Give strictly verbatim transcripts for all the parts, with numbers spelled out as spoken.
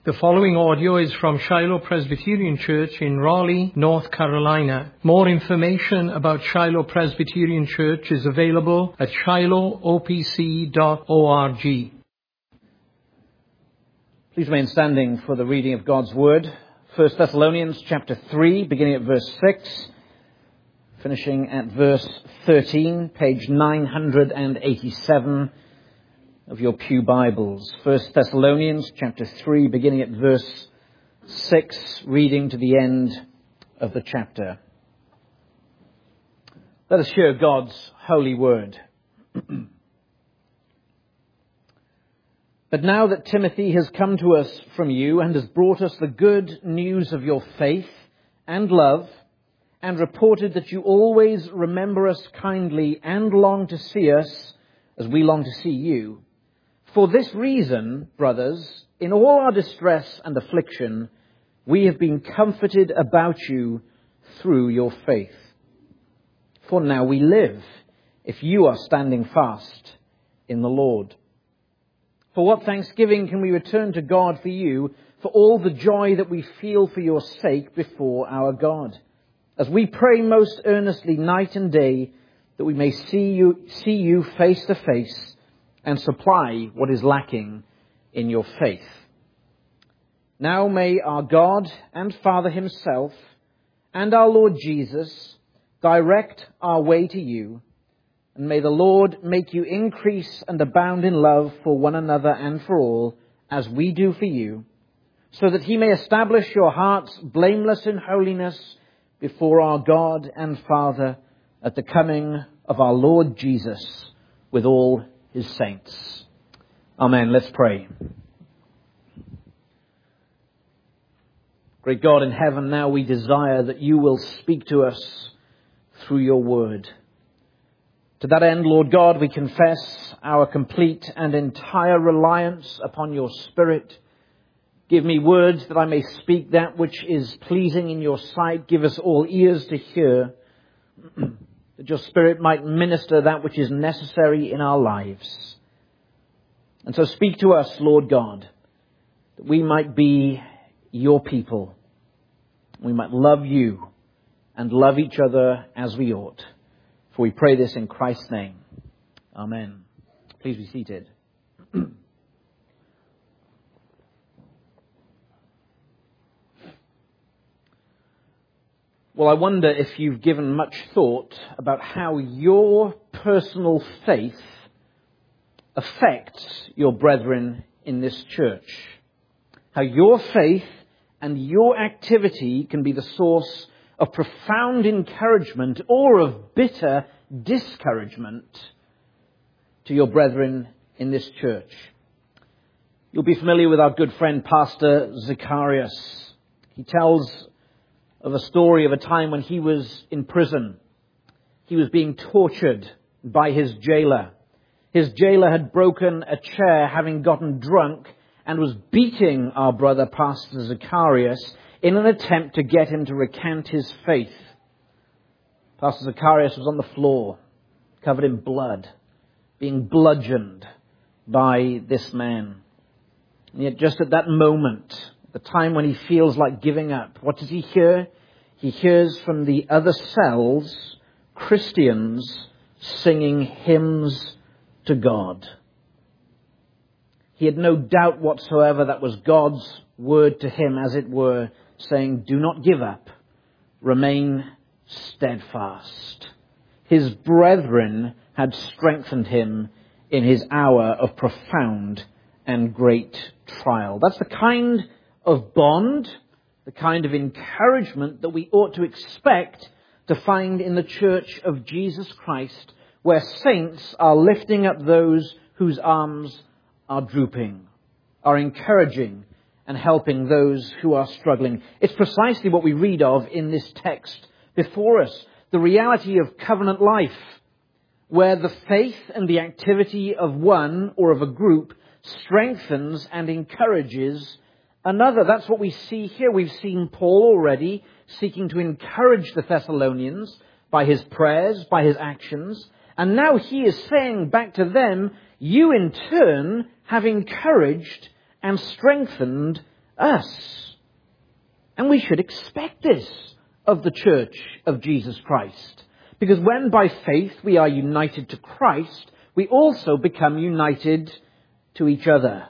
The following audio is from Shiloh Presbyterian Church in Raleigh, North Carolina. More information about Shiloh Presbyterian Church is available at shiloh o p c dot org. Please remain standing for the reading of God's Word. First Thessalonians chapter three, beginning at verse six, finishing at verse thirteen, page nine hundred eighty-seven of your pew Bibles. First Thessalonians chapter three, beginning at verse six, reading to the end of the chapter. Let us hear God's holy word. But now that Timothy has come to us from you and has brought us the good news of your faith and love, and reported that you always remember us kindly and long to see us as we long to see you, for this reason, brothers, in all our distress and affliction, we have been comforted about you through your faith. For now we live, if you are standing fast in the Lord. For what thanksgiving can we return to God for you, for all the joy that we feel for your sake before our God, as we pray most earnestly night and day, that we may see you, see you face to face, and supply what is lacking in your faith. Now may our God and Father himself and our Lord Jesus direct our way to you, and may the Lord make you increase and abound in love for one another and for all, as we do for you, so that he may establish your hearts blameless in holiness before our God and Father at the coming of our Lord Jesus with all his saints. Amen. Let's pray. Great God in heaven, now we desire that you will speak to us through your word. To that end, Lord God, we confess our complete and entire reliance upon your Spirit. Give me words that I may speak that which is pleasing in your sight. Give us all ears to hear, that your Spirit might minister that which is necessary in our lives. And so speak to us, Lord God, that we might be your people. We might love you and love each other as we ought. For we pray this in Christ's name. Amen. Please be seated. Well, I wonder if you've given much thought about how your personal faith affects your brethren in this church. How your faith and your activity can be the source of profound encouragement or of bitter discouragement to your brethren in this church. You'll be familiar with our good friend, Pastor Zacharias. He tells of a story of a time when he was in prison. He was being tortured by his jailer. His jailer had broken a chair, having gotten drunk, and was beating our brother, Pastor Zacharias, in an attempt to get him to recant his faith. Pastor Zacharias was on the floor, covered in blood, being bludgeoned by this man. And yet just at that moment, the time when he feels like giving up, what does he hear? He hears from the other cells Christians singing hymns to God. He had no doubt whatsoever that was God's word to him, as it were, saying, do not give up, remain steadfast. His brethren had strengthened him in his hour of profound and great trial. That's the kind of bond, the kind of encouragement that we ought to expect to find in the church of Jesus Christ, where saints are lifting up those whose arms are drooping, are encouraging and helping those who are struggling. It's precisely what we read of in this text before us, the reality of covenant life, where the faith and the activity of one or of a group strengthens and encourages another. That's what we see here. We've seen Paul already seeking to encourage the Thessalonians by his prayers, by his actions. And now he is saying back to them, you in turn have encouraged and strengthened us. And we should expect this of the church of Jesus Christ. Because when by faith we are united to Christ, we also become united to each other.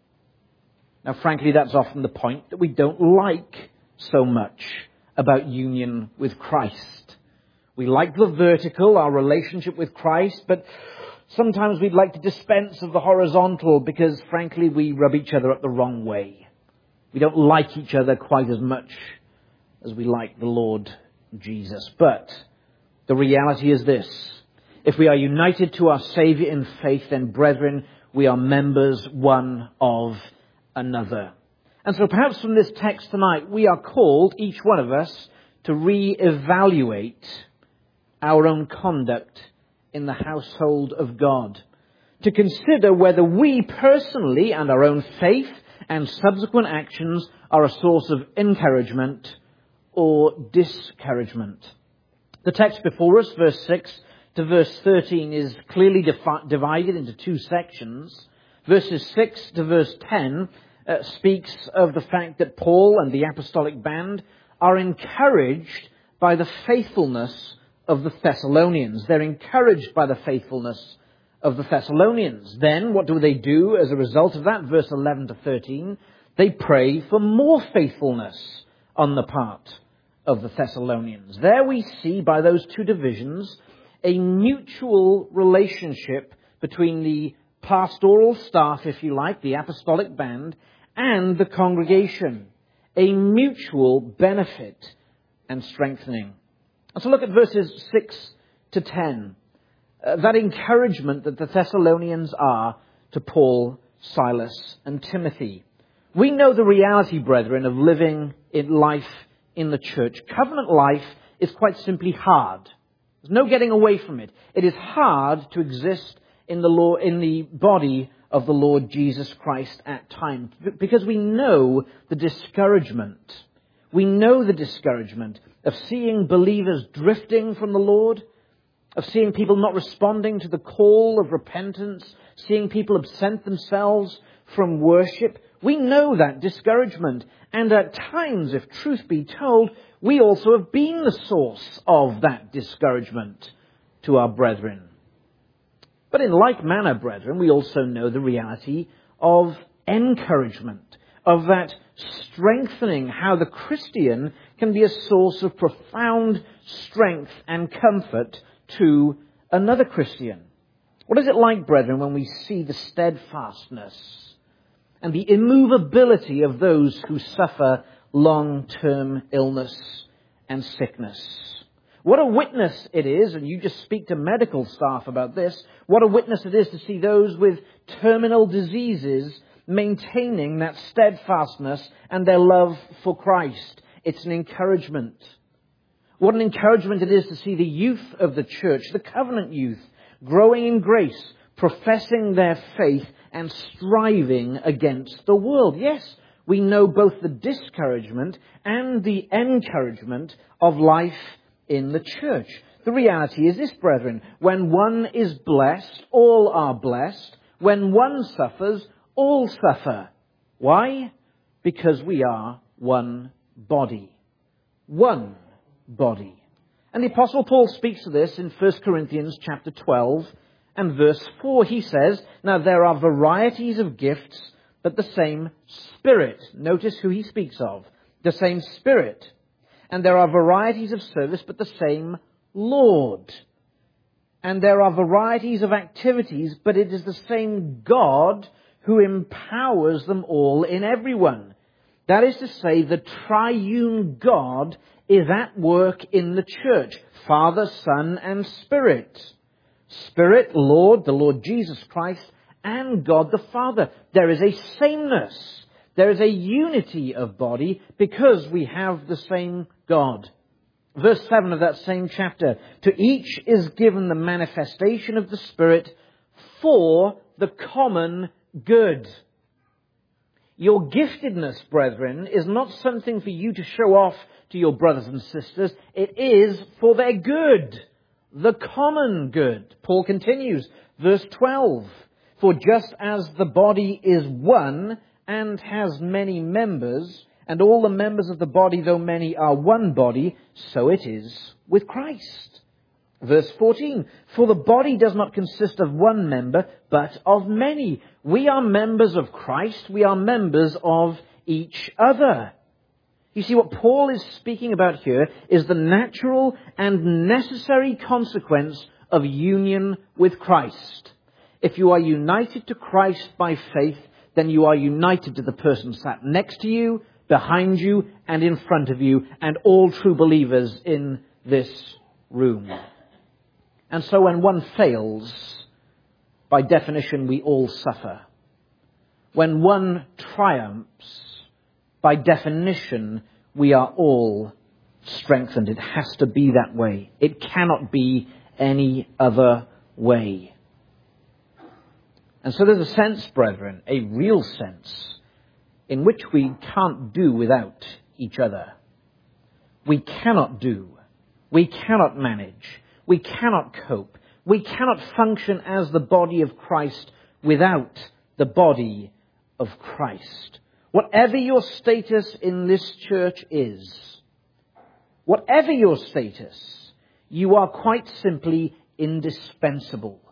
Now, frankly, that's often the point that we don't like so much about union with Christ. We like the vertical, our relationship with Christ, but sometimes we'd like to dispense of the horizontal because, frankly, we rub each other up the wrong way. We don't like each other quite as much as we like the Lord Jesus. But the reality is this. If we are united to our Saviour in faith, then, brethren, we are members one of another. And so perhaps from this text tonight, we are called, each one of us, to re-evaluate our own conduct in the household of God. To consider whether we personally and our own faith and subsequent actions are a source of encouragement or discouragement. The text before us, verse six to verse thirteen, is clearly defi- divided into two sections. Verses six to verse ten uh, speaks of the fact that Paul and the apostolic band are encouraged by the faithfulness of the Thessalonians. They're encouraged by the faithfulness of the Thessalonians. Then, what do they do as a result of that? Verse eleven to thirteen, they pray for more faithfulness on the part of the Thessalonians. There we see, by those two divisions, a mutual relationship between the pastoral staff, if you like, the apostolic band, and the congregation. A mutual benefit and strengthening. And so look at verses six to ten. Uh, that encouragement that the Thessalonians are to Paul, Silas, and Timothy. We know the reality, brethren, of living in life in the church. Covenant life is quite simply hard. There's no getting away from it. It is hard to exist in the law, in the body of the Lord Jesus Christ at times, because we know the discouragement. We know the discouragement of seeing believers drifting from the Lord, of seeing people not responding to the call of repentance, seeing people absent themselves from worship. We know that discouragement. And at times, if truth be told, we also have been the source of that discouragement to our brethren. But in like manner, brethren, we also know the reality of encouragement, of that strengthening, how the Christian can be a source of profound strength and comfort to another Christian. What is it like, brethren, when we see the steadfastness and the immovability of those who suffer long-term illness and sickness? What a witness it is, and you just speak to medical staff about this, what a witness it is to see those with terminal diseases maintaining that steadfastness and their love for Christ. It's an encouragement. What an encouragement it is to see the youth of the church, the covenant youth, growing in grace, professing their faith and striving against the world. Yes, we know both the discouragement and the encouragement of life in the church. The reality is this, brethren: when one is blessed, all are blessed. When one suffers, all suffer. Why? Because we are one body. One body. And the Apostle Paul speaks of this in First Corinthians chapter twelve and verse four. He says, now there are varieties of gifts, but the same Spirit. Notice who he speaks of. The same Spirit. And there are varieties of service, but the same Lord. And there are varieties of activities, but it is the same God who empowers them all in everyone. That is to say, the triune God is at work in the church. Father, Son, and Spirit. Spirit, Lord, the Lord Jesus Christ, and God the Father. There is a sameness. There is a unity of body because we have the same God. Verse seven of that same chapter. To each is given the manifestation of the Spirit for the common good. Your giftedness, brethren, is not something for you to show off to your brothers and sisters. It is for their good. The common good. Paul continues, verse twelve. For just as the body is one and has many members, and all the members of the body, though many, are one body, so it is with Christ. Verse fourteen, for the body does not consist of one member, but of many. We are members of Christ. We are members of each other. You see, what Paul is speaking about here is the natural and necessary consequence of union with Christ. If you are united to Christ by faith, then you are united to the person sat next to you, behind you, and in front of you, and all true believers in this room. And so when one fails, by definition, we all suffer. When one triumphs, by definition, we are all strengthened. It has to be that way. It cannot be any other way. And so there's a sense, brethren, a real sense, in which we can't do without each other. We cannot do. We cannot manage. We cannot cope. We cannot function as the body of Christ without the body of Christ. Whatever your status in this church is, whatever your status, you are quite simply indispensable.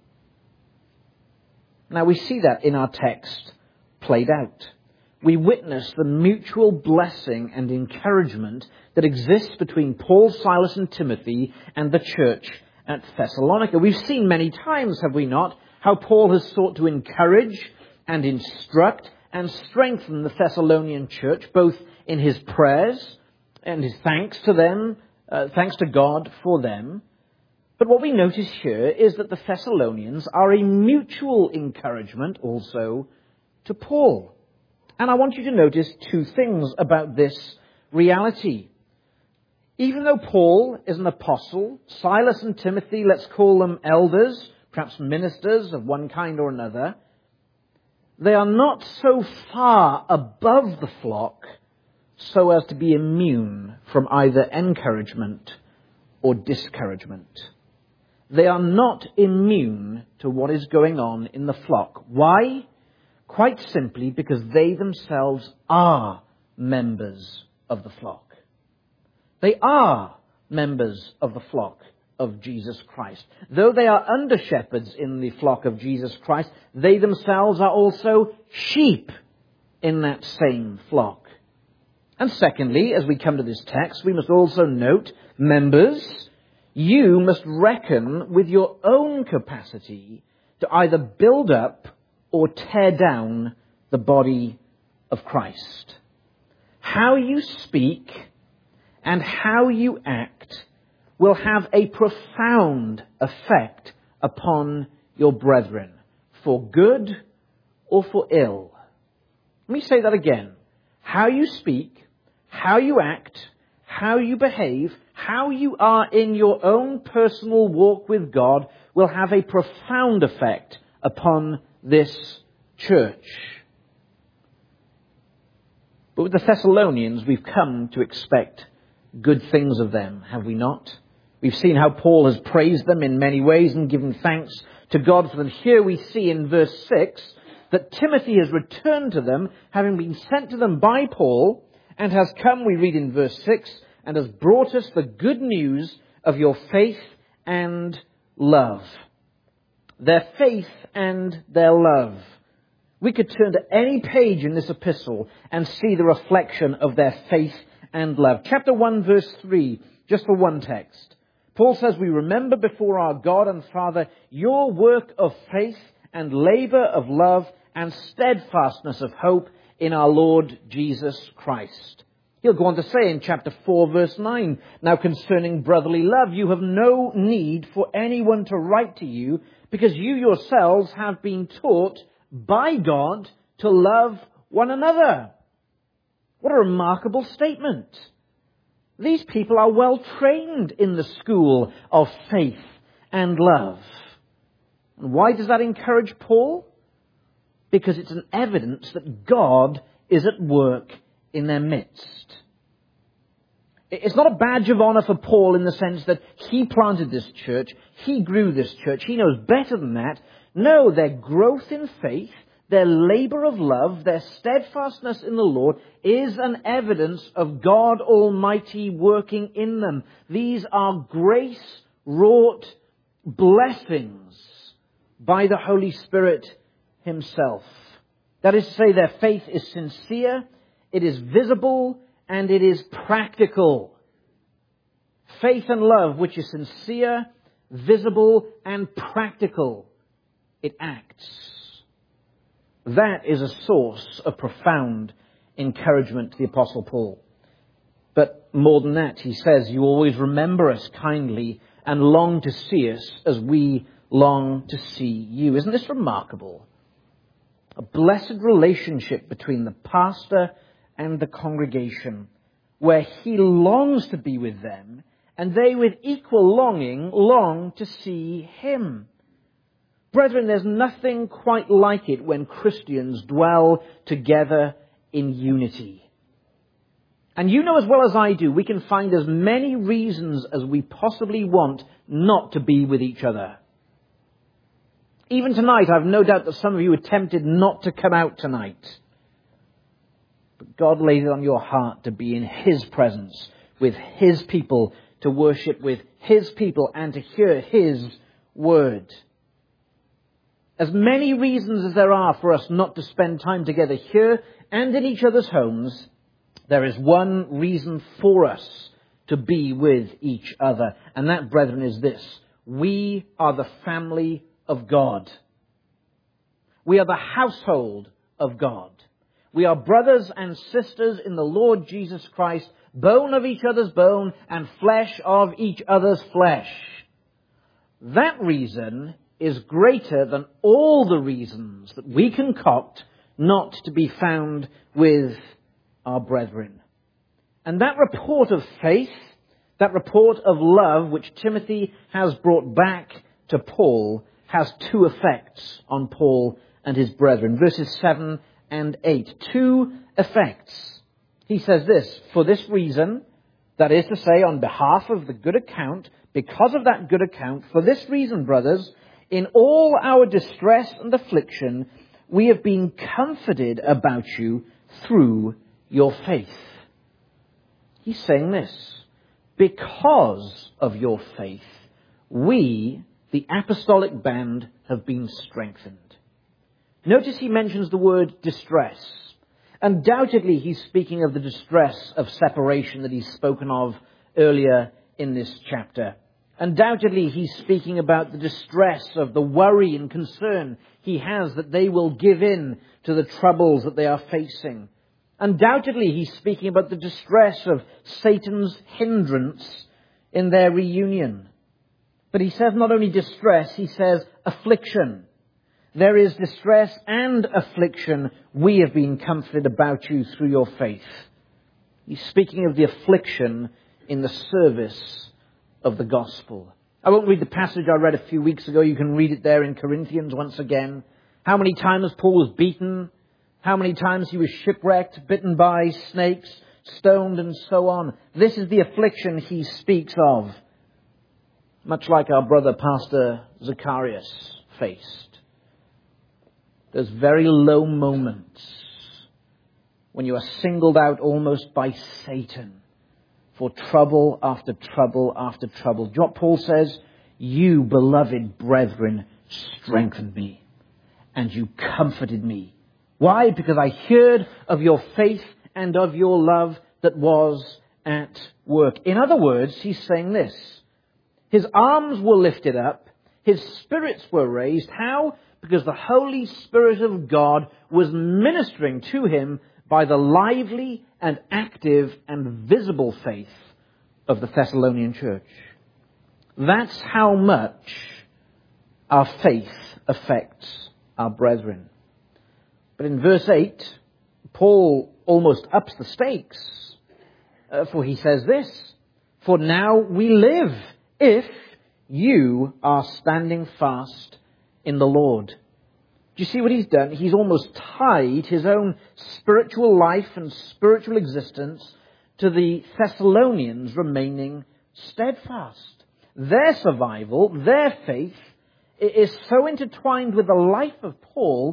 Now we see that in our text played out. We witness the mutual blessing and encouragement that exists between Paul, Silas, and Timothy and the church at Thessalonica. We've seen many times, have we not, how Paul has sought to encourage and instruct and strengthen the Thessalonian church, both in his prayers and his thanks to them, uh, thanks to God for them. But what we notice here is that the Thessalonians are a mutual encouragement also to Paul. And I want you to notice two things about this reality. Even though Paul is an apostle, Silas and Timothy, let's call them elders, perhaps ministers of one kind or another, they are not so far above the flock so as to be immune from either encouragement or discouragement. They are not immune to what is going on in the flock. Why? Quite simply because they themselves are members of the flock. They are members of the flock of Jesus Christ. Though they are under-shepherds in the flock of Jesus Christ, they themselves are also sheep in that same flock. And secondly, as we come to this text, we must also note, members, you must reckon with your own capacity to either build up or tear down the body of Christ. How you speak and how you act will have a profound effect upon your brethren, for good or for ill. Let me say that again. How you speak, how you act, how you behave, how you are in your own personal walk with God will have a profound effect upon this church. But with the Thessalonians, we've come to expect good things of them, have we not? We've seen how Paul has praised them in many ways and given thanks to God for them. Here we see in verse six that Timothy has returned to them, having been sent to them by Paul, and has come, we read in verse six, and has brought us the good news of your faith and love. Their faith and their love. We could turn to any page in this epistle and see the reflection of their faith and love. Chapter one, verse three, just for one text. Paul says, we remember before our God and Father your work of faith and labor of love and steadfastness of hope in our Lord Jesus Christ. He'll go on to say in chapter four, verse nine, now concerning brotherly love, you have no need for anyone to write to you, because you yourselves have been taught by God to love one another. What a remarkable statement. These people are well trained in the school of faith and love. And why does that encourage Paul? Because it's an evidence that God is at work in their midst. It's not a badge of honor for Paul in the sense that he planted this church, he grew this church, he knows better than that. No, their growth in faith, their labor of love, their steadfastness in the Lord is an evidence of God Almighty working in them. These are grace-wrought blessings by the Holy Spirit Himself. That is to say, their faith is sincere, it is visible, and it is practical. Faith and love which is sincere, visible, and practical. It acts. That is a source of profound encouragement to the Apostle Paul. But more than that, he says, you always remember us kindly and long to see us as we long to see you. Isn't this remarkable? A blessed relationship between the pastor and the congregation, where he longs to be with them, and they with equal longing long to see him. Brethren, there's nothing quite like it when Christians dwell together in unity. And you know as well as I do, we can find as many reasons as we possibly want not to be with each other. Even tonight, I've no doubt that some of you are tempted not to come out tonight. But God laid it on your heart to be in His presence, with His people, to worship with His people, and to hear His word. As many reasons as there are for us not to spend time together here and in each other's homes, there is one reason for us to be with each other. And that, brethren, is this. We are the family of God. We are the household of God. We are brothers and sisters in the Lord Jesus Christ, bone of each other's bone and flesh of each other's flesh. That reason is greater than all the reasons that we concoct not to be found with our brethren. And that report of faith, that report of love which Timothy has brought back to Paul, has two effects on Paul and his brethren. Verses seven and eight. Two effects. He says this, for this reason, that is to say, on behalf of the good account, because of that good account, for this reason, brothers, in all our distress and affliction, we have been comforted about you through your faith. He's saying this, because of your faith, we, the apostolic band, have been strengthened. Notice he mentions the word distress. Undoubtedly, he's speaking of the distress of separation that he's spoken of earlier in this chapter. Undoubtedly, he's speaking about the distress of the worry and concern he has that they will give in to the troubles that they are facing. Undoubtedly, he's speaking about the distress of Satan's hindrance in their reunion. But he says not only distress, he says affliction. There is distress and affliction. We have been comforted about you through your faith. He's speaking of the affliction in the service of the gospel. I won't read the passage I read a few weeks ago. You can read it there in Corinthians once again. How many times Paul was beaten, how many times he was shipwrecked, bitten by snakes, stoned, and so on. This is the affliction he speaks of, much like our brother Pastor Zacharias faced. Those very low moments when you are singled out almost by Satan for trouble after trouble after trouble. Do you know what Paul says? You, beloved brethren, strengthened me, and you comforted me. Why? Because I heard of your faith and of your love that was at work. In other words, he's saying this. His arms were lifted up. His spirits were raised. How? Because the Holy Spirit of God was ministering to him by the lively and active and visible faith of the Thessalonian church. That's how much our faith affects our brethren. But in verse eight, Paul almost ups the stakes, uh, for he says this, for now we live if you are standing fast in the Lord. Do you see what he's done? He's almost tied his own spiritual life and spiritual existence to the Thessalonians remaining steadfast. Their survival, their faith, is so intertwined with the life of Paul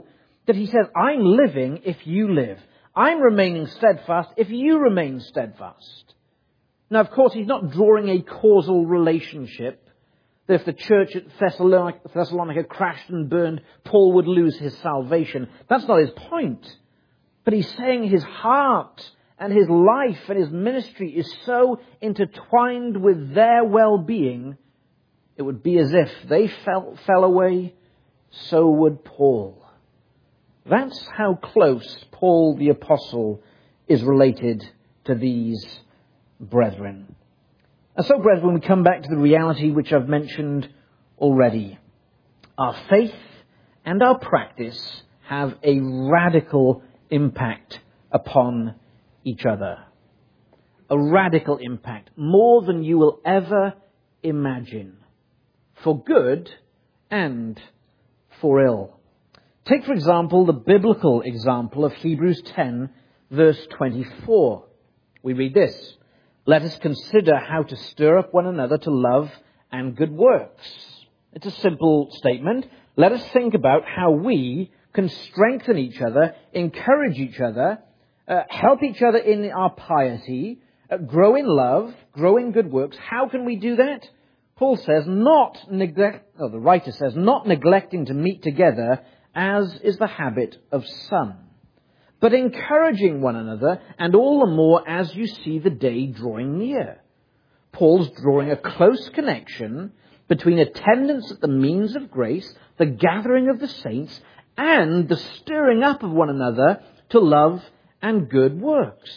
that he says, I'm living if you live. I'm remaining steadfast if you remain steadfast. Now, of course, he's not drawing a causal relationship that if the church at Thessalonica, Thessalonica crashed and burned, Paul would lose his salvation. That's not his point. But he's saying his heart and his life and his ministry is so intertwined with their well-being, it would be as if they fell, fell away, so would Paul. That's how close Paul the Apostle is related to these brethren. And so, brethren, we come back to the reality which I've mentioned already. Our faith and our practice have a radical impact upon each other. A radical impact, more than you will ever imagine, for good and for ill. Take, for example, the biblical example of Hebrews ten, verse twenty-four. We read this, "Let us consider how to stir up one another to love and good works." It's a simple statement. Let us think about how we can strengthen each other, encourage each other, uh, help each other in our piety, uh, grow in love, grow in good works. How can we do that? Paul says, not neglect, oh, the writer says, not neglecting to meet together, as is the habit of some, but encouraging one another, and all the more as you see the day drawing near. Paul's drawing a close connection between attendance at the means of grace, the gathering of the saints, and the stirring up of one another to love and good works.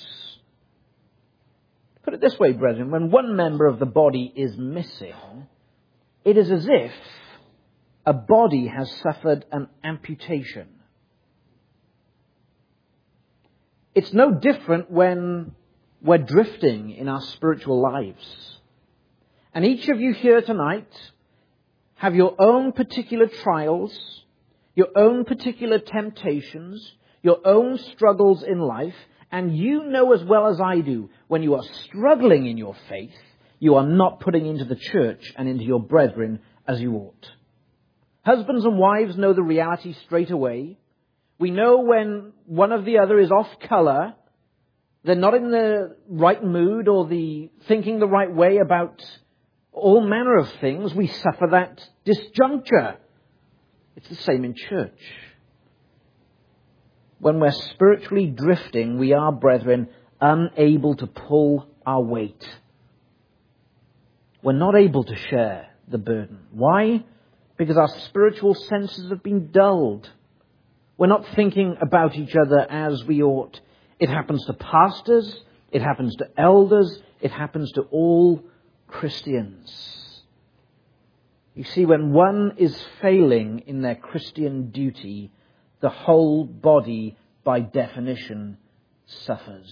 Put it this way, brethren, when one member of the body is missing, it is as if a body has suffered an amputation. It's no different when we're drifting in our spiritual lives. And each of you here tonight have your own particular trials, your own particular temptations, your own struggles in life, and you know as well as I do, when you are struggling in your faith, you are not putting into the church and into your brethren as you ought. Husbands and wives know the reality straight away. We know when one of the other is off colour, they're not in the right mood or the thinking the right way about all manner of things. We suffer that disjuncture. It's the same in church. When we're spiritually drifting, we are, brethren, unable to pull our weight. We're not able to share the burden. Why? Because our spiritual senses have been dulled. We're not thinking about each other as we ought. It happens to pastors, it happens to elders, it happens to all Christians. You see, when one is failing in their Christian duty, the whole body, by definition, suffers.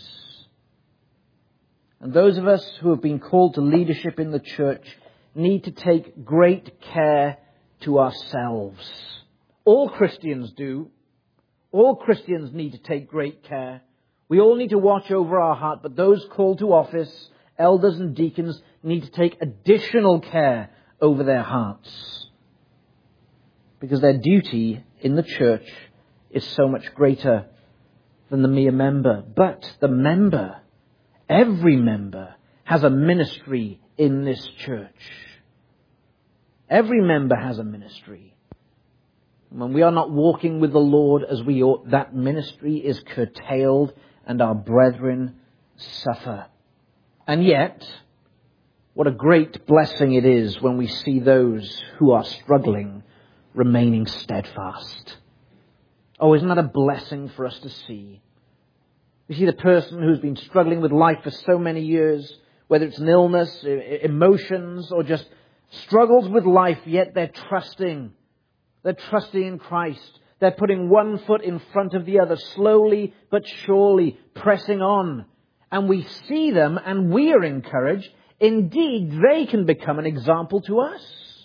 And those of us who have been called to leadership in the church need to take great care to ourselves. All Christians do. All Christians need to take great care. We all need to watch over our heart, but those called to office, elders and deacons, need to take additional care over their hearts. Because their duty in the church is so much greater than the mere member. But the member, every member, has a ministry in this church. Every member has a ministry. When we are not walking with the Lord as we ought, that ministry is curtailed and our brethren suffer. And yet, what a great blessing it is when we see those who are struggling remaining steadfast. Oh, isn't that a blessing for us to see? You see the person who's been struggling with life for so many years, whether it's an illness, emotions, or just struggles with life, yet they're trusting. They're trusting in Christ. They're putting one foot in front of the other, slowly but surely pressing on. And we see them and we are encouraged. Indeed, they can become an example to us.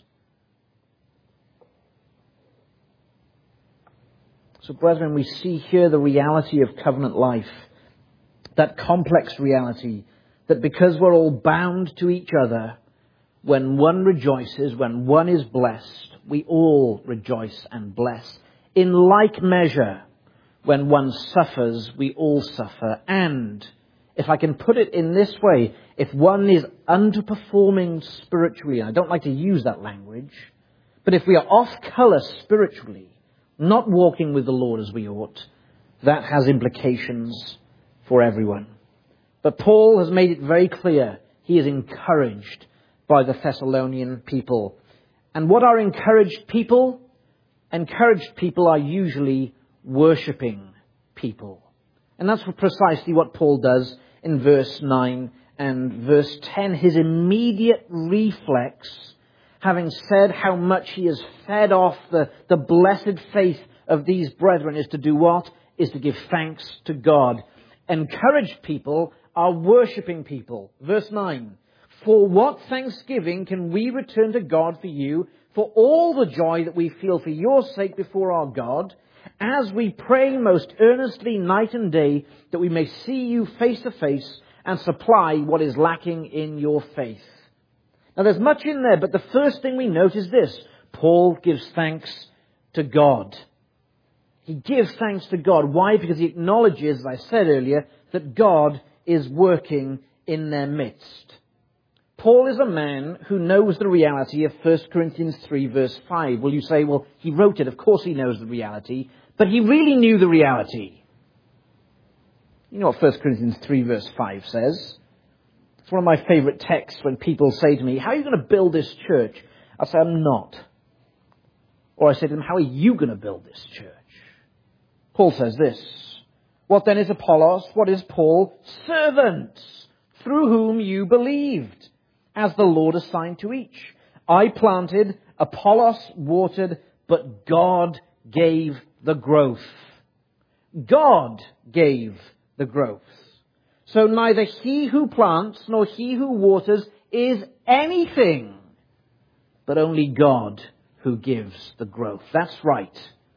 So, brethren, we see here the reality of covenant life. That complex reality that because we're all bound to each other, when one rejoices, when one is blessed, we all rejoice and bless In like measure, when one suffers, we all suffer. And, if I can put it in this way, if one is underperforming spiritually, and I don't like to use that language, but if we are off colour spiritually, not walking with the Lord as we ought, that has implications for everyone. But Paul has made it very clear he is encouraged by the Thessalonian people. And what are encouraged people? Encouraged people are usually worshipping people. And that's precisely what Paul does in verse nine and verse ten. His immediate reflex, having said how much he has fed off the, the blessed faith of these brethren, is to do what? Is to give thanks to God. Encouraged people are worshipping people. Verse nine. For what thanksgiving can we return to God for you, for all the joy that we feel for your sake before our God, as we pray most earnestly night and day, that we may see you face to face and supply what is lacking in your faith. Now there's much in there, but the first thing we note is this. Paul gives thanks to God. He gives thanks to God. Why? Because he acknowledges, as I said earlier, that God is working in their midst. Paul is a man who knows the reality of First Corinthians three verse five. Well, you say, well, he wrote it. Of course he knows the reality. But he really knew the reality. You know what First Corinthians three verse five says? It's one of my favourite texts when people say to me, how are you going to build this church? I say, I'm not. Or I say to them, how are you going to build this church? Paul says this. What then is Apollos? What is Paul? Servants, through whom you believed, as the Lord assigned to each. I planted, Apollos watered, but God gave the growth. God gave the growth. So neither he who plants nor he who waters is anything, but only God who gives the growth. That's right.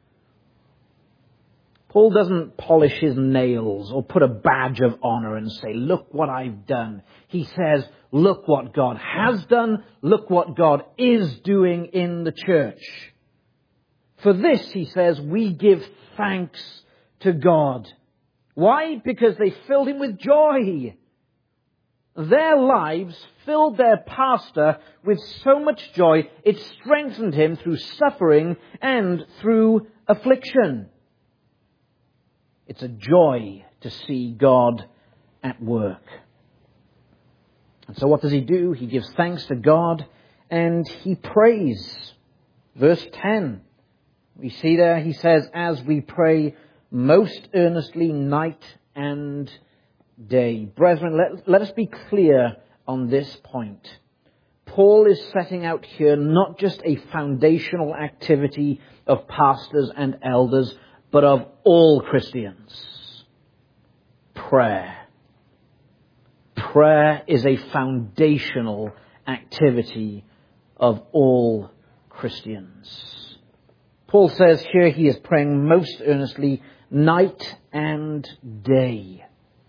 Paul doesn't polish his nails or put a badge of honor and say, look what I've done. He says, look what God has done. Look what God is doing in the church. For this, he says, we give thanks to God. Why? Because they filled him with joy. Their lives filled their pastor with so much joy, it strengthened him through suffering and through affliction. It's a joy to see God at work. And so what does he do? He gives thanks to God and he prays. Verse ten. We see there, he says, as we pray most earnestly night and day. Brethren, let, let us be clear on this point. Paul is setting out here not just a foundational activity of pastors and elders, but of all Christians. Prayer. Prayer is a foundational activity of all Christians. Paul says here he is praying most earnestly night and day.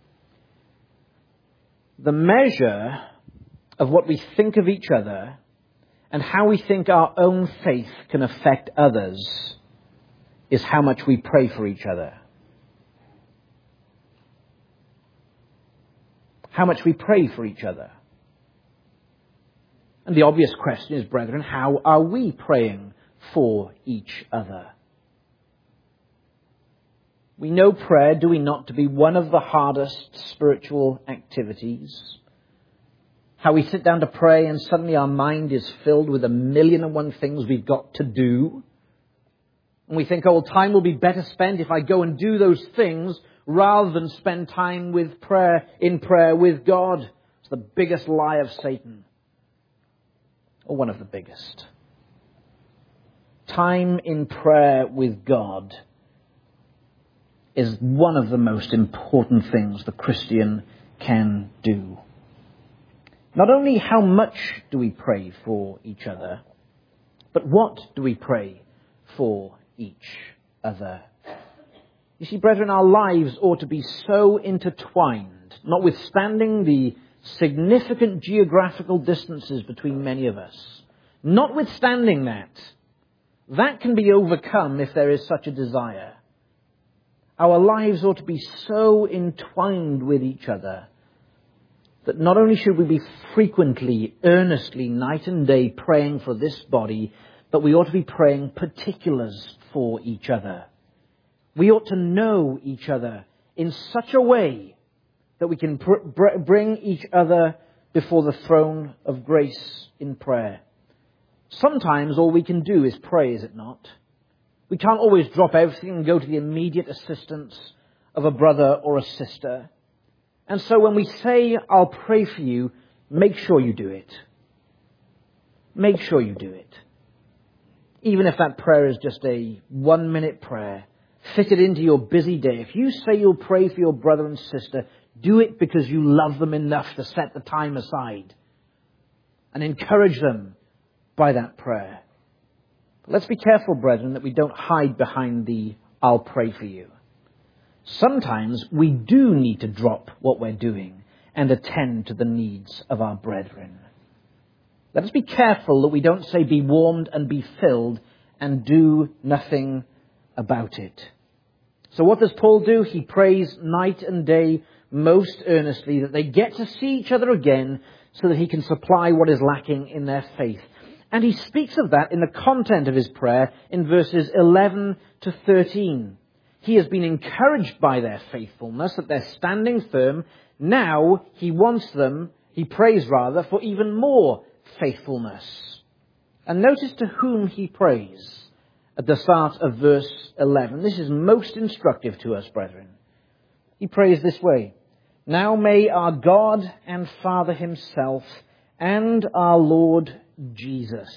The measure of what we think of each other and how we think our own faith can affect others is how much we pray for each other. How much we pray for each other. And the obvious question is, brethren, how are we praying for each other? We know prayer, do we not, to be one of the hardest spiritual activities. How we sit down to pray and suddenly our mind is filled with a million and one things we've got to do. And we think, oh, well, time will be better spent if I go and do those things rather than spend time with prayer, in prayer with God. It's the biggest lie of Satan. Or one of the biggest. Time in prayer with God is one of the most important things the Christian can do. Not only how much do we pray for each other, but what do we pray for each other? You see, brethren, our lives ought to be so intertwined, notwithstanding the significant geographical distances between many of us. Notwithstanding that, that can be overcome if there is such a desire. Our lives ought to be so entwined with each other that not only should we be frequently, earnestly, night and day praying for this body, but we ought to be praying particulars for each other. We ought to know each other in such a way that we can br- br- bring each other before the throne of grace in prayer. Sometimes all we can do is pray, is it not? We can't always drop everything and go to the immediate assistance of a brother or a sister. And so when we say, I'll pray for you, make sure you do it. Make sure you do it. Even if that prayer is just a one-minute prayer, fit it into your busy day. If you say you'll pray for your brother and sister, do it because you love them enough to set the time aside and encourage them by that prayer. Let's be careful, brethren, that we don't hide behind the I'll pray for you. Sometimes we do need to drop what we're doing and attend to the needs of our brethren. Let us be careful that we don't say be warmed and be filled and do nothing about it. So what does Paul do? He prays night and day most earnestly that they get to see each other again so that he can supply what is lacking in their faith. And he speaks of that in the content of his prayer in verses eleven to thirteen. He has been encouraged by their faithfulness, that they're standing firm. Now he wants them, he prays rather, for even more faithfulness. And notice to whom he prays at the start of verse eleven. This is most instructive to us, brethren. He prays this way: Now may our God and Father himself and our Lord Jesus.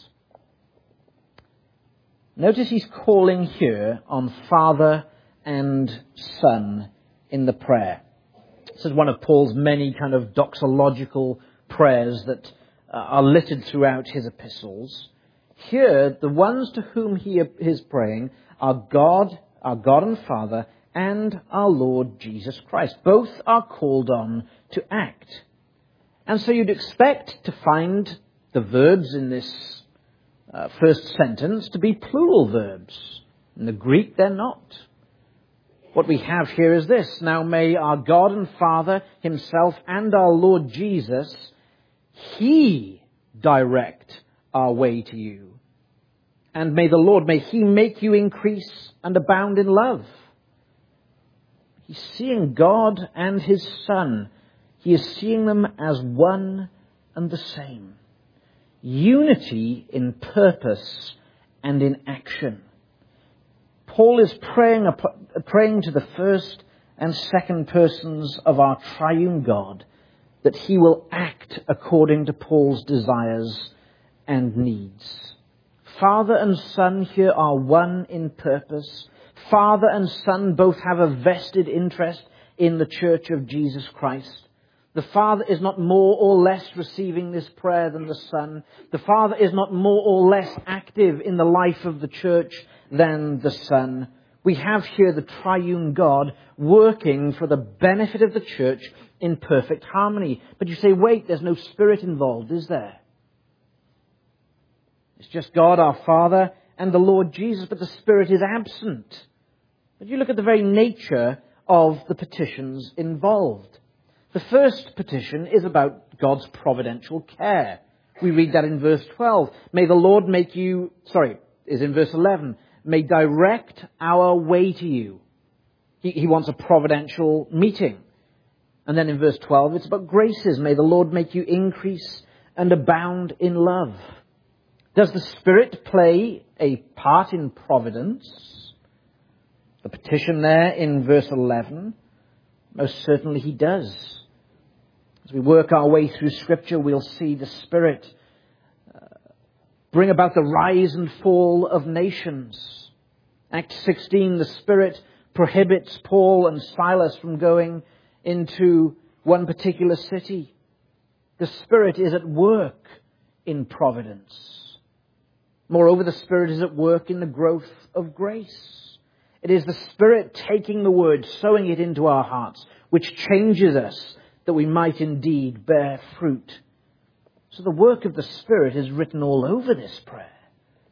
Notice he's calling here on Father and Son in the prayer. This is one of Paul's many kind of doxological prayers that uh, are littered throughout his epistles. Here, the ones to whom he is praying are God, our God and Father, and our Lord Jesus Christ. Both are called on to act. And so you'd expect to find the verbs in this uh, first sentence to be plural verbs. In the Greek, they're not. What we have here is this: Now may our God and Father himself and our Lord Jesus, he direct our way to you. And may the Lord, may he make you increase and abound in love. He's seeing God and his Son. He is seeing them as one and the same. Unity in purpose and in action. Paul is praying, praying to the first and second persons of our triune God that he will act according to Paul's desires and needs. Father and Son here are one in purpose. Father and Son both have a vested interest in the church of Jesus Christ. The Father is not more or less receiving this prayer than the Son. The Father is not more or less active in the life of the church than the Son. We have here the triune God working for the benefit of the church in perfect harmony. But you say, wait, there's no Spirit involved, is there? It's just God our Father and the Lord Jesus, but the Spirit is absent. But you look at the very nature of the petitions involved. The first petition is about God's providential care. We read that in verse twelve. May the Lord make you, sorry, is in verse eleven. May direct our way to you. He, he wants a providential meeting. And then in verse twelve, it's about graces. May the Lord make you increase and abound in love. Does the Spirit play a part in providence? The petition there in verse eleven, most certainly he does. As we work our way through Scripture, we'll see the Spirit uh, bring about the rise and fall of nations. Acts sixteen, the Spirit prohibits Paul and Silas from going into one particular city. The Spirit is at work in providence. Moreover, the Spirit is at work in the growth of grace. It is the Spirit taking the word, sowing it into our hearts, which changes us that we might indeed bear fruit. So the work of the Spirit is written all over this prayer.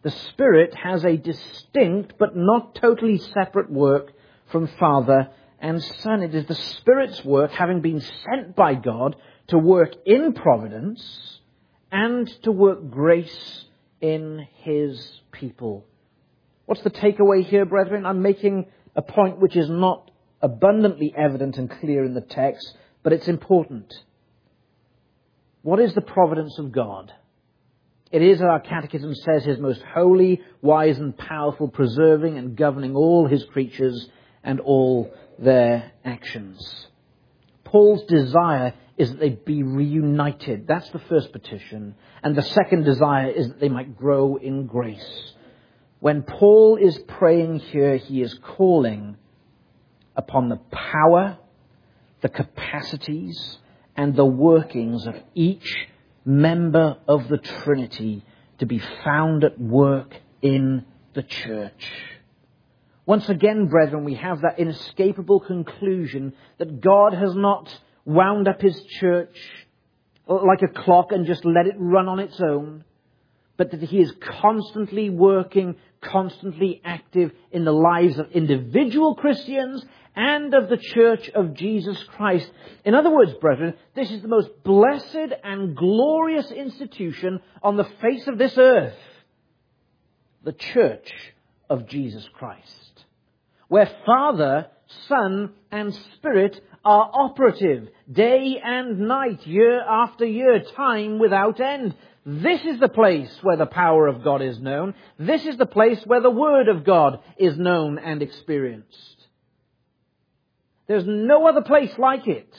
The Spirit has a distinct but not totally separate work from Father and Son. It is the Spirit's work, having been sent by God to work in providence and to work grace in His people. What's the takeaway here, brethren? I'm making a point which is not abundantly evident and clear in the text, but it's important. What is the providence of God? It is, as our catechism says, His most holy, wise and powerful, preserving and governing all His creatures and all their actions. Paul's desire is that they be reunited. That's the first petition. And the second desire is that they might grow in grace. When Paul is praying here, he is calling upon the power, the capacities, and the workings of each member of the Trinity to be found at work in the church. Once again, brethren, we have that inescapable conclusion that God has not wound up His church like a clock and just let it run on its own, but that He is constantly working, constantly active in the lives of individual Christians and of the church of Jesus Christ. In other words, brethren, this is the most blessed and glorious institution on the face of this earth, the church of Jesus Christ, where Father, Son, and Spirit are operative day and night, year after year, time without end. This is the place where the power of God is known. This is the place where the Word of God is known and experienced. There's no other place like it.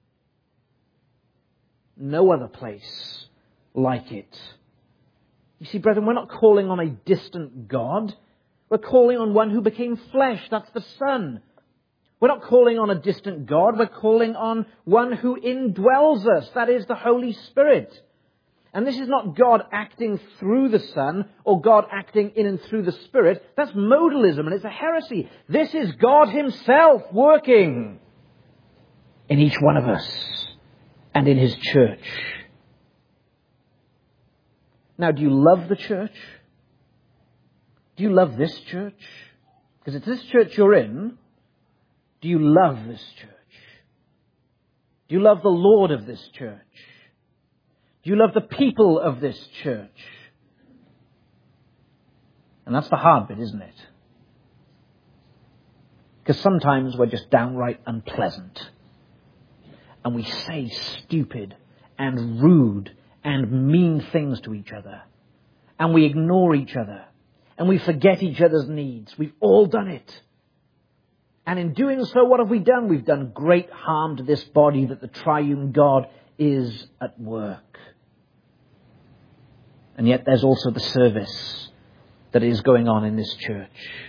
No other place like it. You see, brethren, we're not calling on a distant God. We're calling on one who became flesh. That's the Son. We're not calling on a distant God. We're calling on one who indwells us. That is the Holy Spirit. And this is not God acting through the Son or God acting in and through the Spirit. That's modalism and it's a heresy. This is God Himself working in each one of us and in His church. Now, do you love the church? Do you love this church? Because it's this church you're in. Do you love this church? Do you love the Lord of this church? Do you love the people of this church? And that's the hard bit, isn't it? Because sometimes we're just downright unpleasant. And we say stupid and rude and mean things to each other. And we ignore each other. And we forget each other's needs. We've all done it. And in doing so, what have we done? We've done great harm to this body that the triune God is at work. And yet there's also the service that is going on in this church.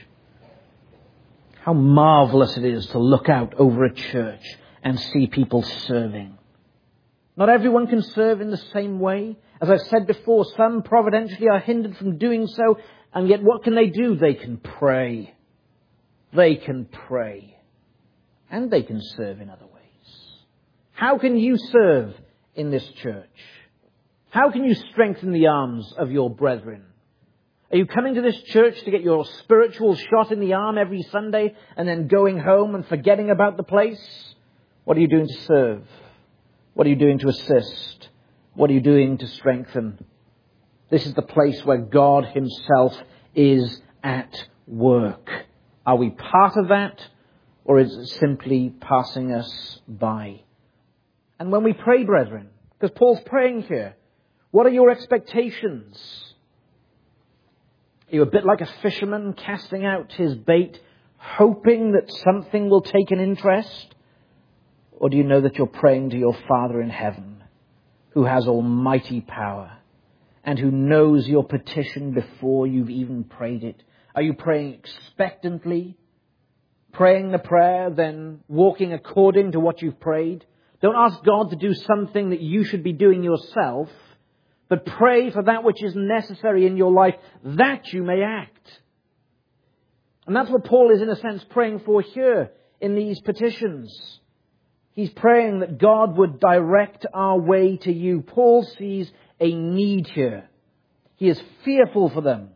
How marvelous it is to look out over a church and see people serving. Not everyone can serve in the same way. As I've said before, some providentially are hindered from doing so, and yet what can they do? They can pray. They can pray. And they can serve in other ways. How can you serve in this church? How can you strengthen the arms of your brethren? Are you coming to this church to get your spiritual shot in the arm every Sunday and then going home and forgetting about the place? What are you doing to serve? What are you doing to assist? What are you doing to strengthen? This is the place where God Himself is at work. Are we part of that, or is it simply passing us by? And when we pray, brethren, because Paul's praying here, what are your expectations? Are you a bit like a fisherman casting out his bait, hoping that something will take an interest? Or do you know that you're praying to your Father in heaven, who has almighty power, and who knows your petition before you've even prayed it? Are you praying expectantly, praying the prayer, then walking according to what you've prayed? Don't ask God to do something that you should be doing yourself, but pray for that which is necessary in your life, that you may act. And that's what Paul is, in a sense, praying for here in these petitions. He's praying that God would direct our way to you. Paul sees a need here. He is fearful for them.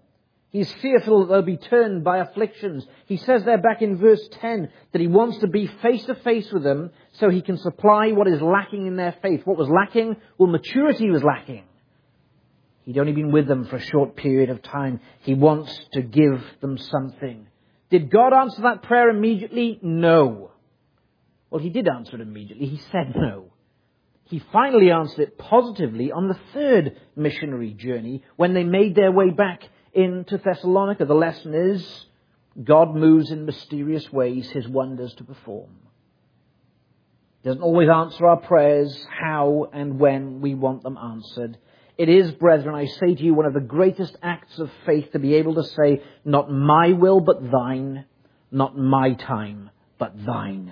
He's fearful that they'll be turned by afflictions. He says there back in verse ten that he wants to be face to face with them so he can supply what is lacking in their faith. What was lacking? Well, maturity was lacking. He'd only been with them for a short period of time. He wants to give them something. Did God answer that prayer immediately? No. Well, he did answer it immediately. He said no. He finally answered it positively on the third missionary journey when they made their way back into Thessalonica. The lesson is, God moves in mysterious ways his wonders to perform. He doesn't always answer our prayers how and when we want them answered. It is, brethren, I say to you, one of the greatest acts of faith to be able to say, not my will but thine, not my time but thine.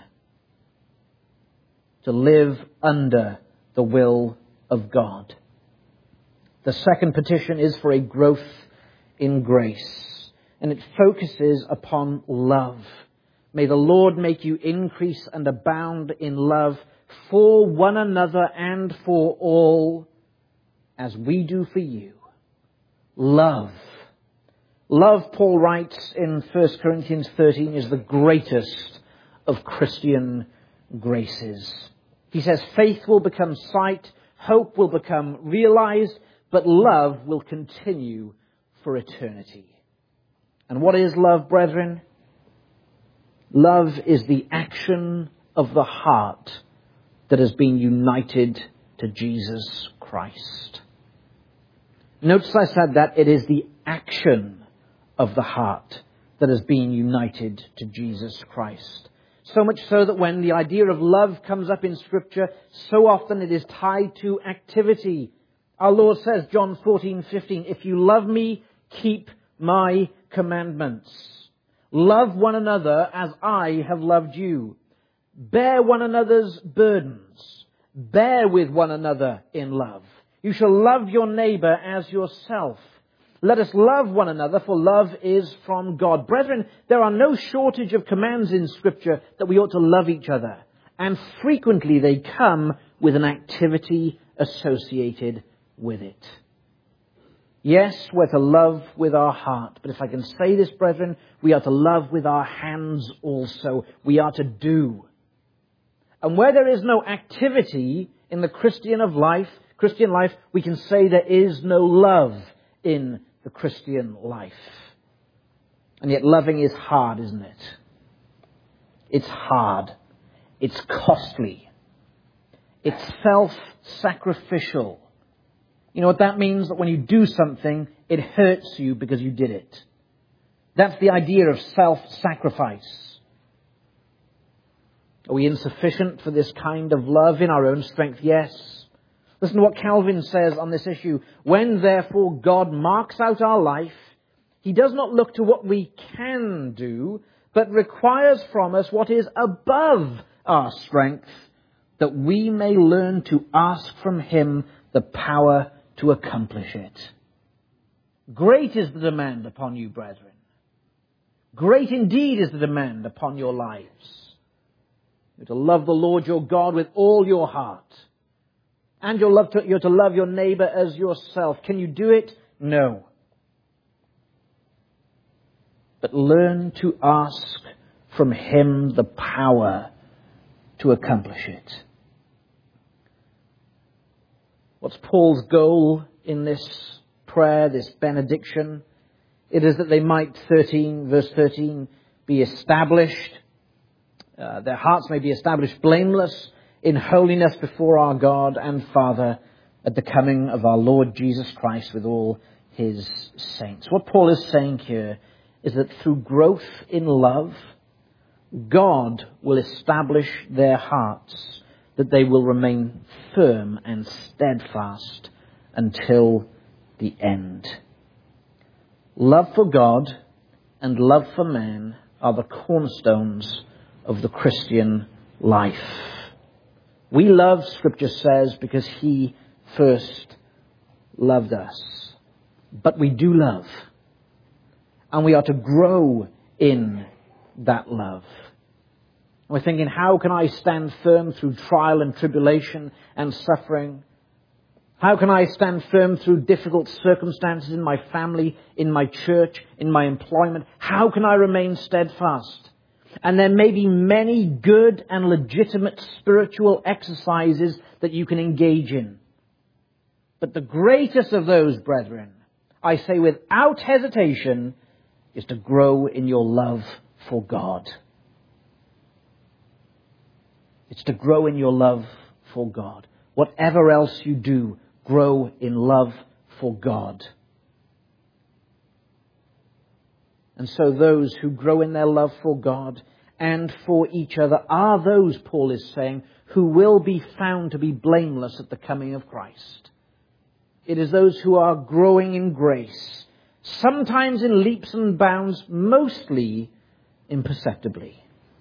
To live under the will of God. The second petition is for a growth in grace, and it focuses upon love. May the Lord make you increase and abound in love for one another and for all, as we do for you. Love. Love, Paul writes in First Corinthians thirteen, is the greatest of Christian graces. He says faith will become sight, hope will become realized, but love will continue for eternity. And what is love, brethren? Love is the action of the heart that has been united to Jesus Christ. Notice I said that it is the action of the heart that has been united to Jesus Christ. So much so that when the idea of love comes up in Scripture, so often it is tied to activity. Our Lord says, John fourteen fifteen, if you love me, keep my commandments. Love one another as I have loved you. Bear one another's burdens. Bear with one another in love. You shall love your neighbor as yourself. Let us love one another, for love is from God. Brethren, there are no shortage of commands in Scripture that we ought to love each other. And frequently they come with an activity associated with it. Yes, we're to love with our heart. But if I can say this, brethren, we are to love with our hands also. We are to do. And where there is no activity in the Christian of life, Christian life, we can say there is no love in the Christian life. And yet loving is hard, isn't it? It's hard. It's costly. It's self-sacrificial. You know what that means? That when you do something, it hurts you because you did it. That's the idea of self-sacrifice. Are we insufficient for this kind of love in our own strength? Yes. Listen to what Calvin says on this issue. When, therefore, God marks out our life, he does not look to what we can do, but requires from us what is above our strength, that we may learn to ask from him the power to accomplish it. Great is the demand upon you, brethren. Great indeed is the demand upon your lives. You're to love the Lord your God with all your heart. And you're, love to, you're to love your neighbor as yourself. Can you do it? No. But learn to ask from him the power to accomplish it. What's Paul's goal in this prayer, this benediction? It is that they might, thirteen, verse thirteen, be established. Uh, their hearts may be established blameless in holiness before our God and Father at the coming of our Lord Jesus Christ with all his saints. What Paul is saying here is that through growth in love, God will establish their hearts, that they will remain firm and steadfast until the end. Love for God and love for man are the cornerstones of the Christian life. We love, Scripture says, because he first loved us. But we do love. And we are to grow in that love. We're thinking, how can I stand firm through trial and tribulation and suffering? How can I stand firm through difficult circumstances in my family, in my church, in my employment? How can I remain steadfast? And there may be many good and legitimate spiritual exercises that you can engage in. But the greatest of those, brethren, I say without hesitation, is to grow in your love for God. It's to grow in your love for God. Whatever else you do, grow in love for God. And so those who grow in their love for God and for each other are those, Paul is saying, who will be found to be blameless at the coming of Christ. It is those who are growing in grace, sometimes in leaps and bounds, mostly imperceptibly.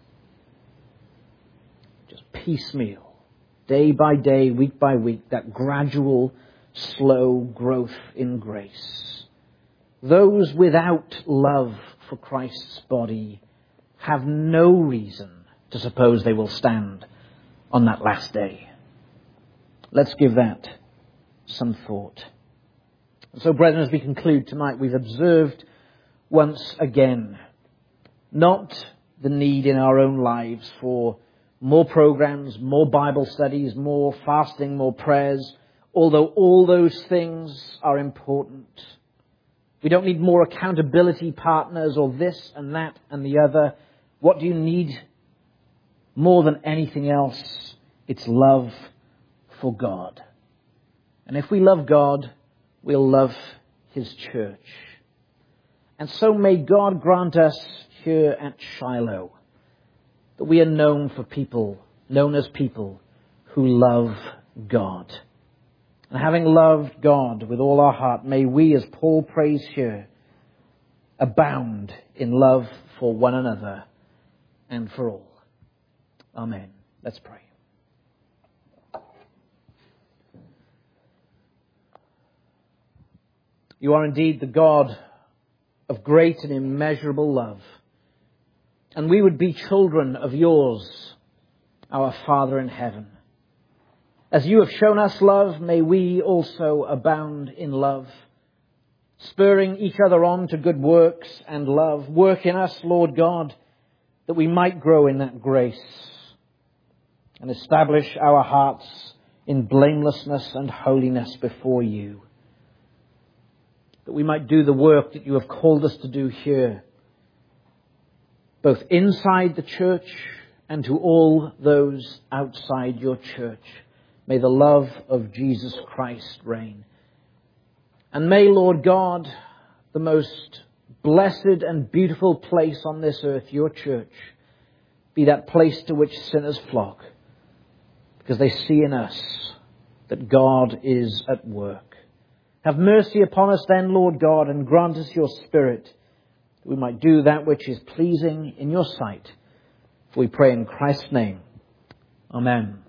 Just piecemeal. Day by day, week by week, that gradual, slow growth in grace. Those without love for Christ's body have no reason to suppose they will stand on that last day. Let's give that some thought. So, brethren, as we conclude tonight, we've observed once again not the need in our own lives for more programs, more Bible studies, more fasting, more prayers, although all those things are important. We don't need more accountability partners or this and that and the other. What do you need more than anything else? It's love for God. And if we love God, we'll love His church. And so may God grant us here at Shiloh that we are known for people, known as people who love God. And having loved God with all our heart, may we, as Paul prays here, abound in love for one another and for all. Amen. Let's pray. You are indeed the God of great and immeasurable love. And we would be children of yours, our Father in heaven. As you have shown us love, may we also abound in love, spurring each other on to good works and love. Work in us, Lord God, that we might grow in that grace and establish our hearts in blamelessness and holiness before you. That we might do the work that you have called us to do here, both inside the church and to all those outside your church. May the love of Jesus Christ reign. And may, Lord God, the most blessed and beautiful place on this earth, your church, be that place to which sinners flock, because they see in us that God is at work. Have mercy upon us then, Lord God, and grant us your Spirit, that we might do that which is pleasing in your sight. For we pray in Christ's name. Amen.